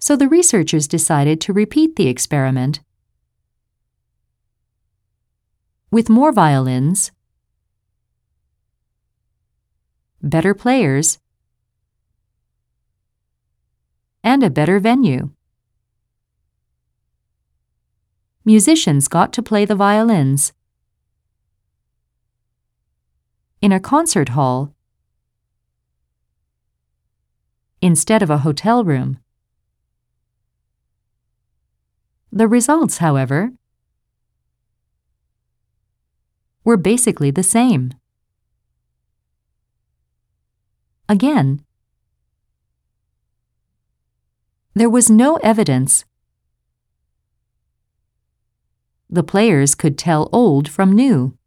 So the researchers decided to repeat the experiment with more violins, better players, and a better venue. Musicians got to play the violins in a concert hall instead of a hotel room. The results, however, were basically the same. Again, there was no evidence the players could tell old from new.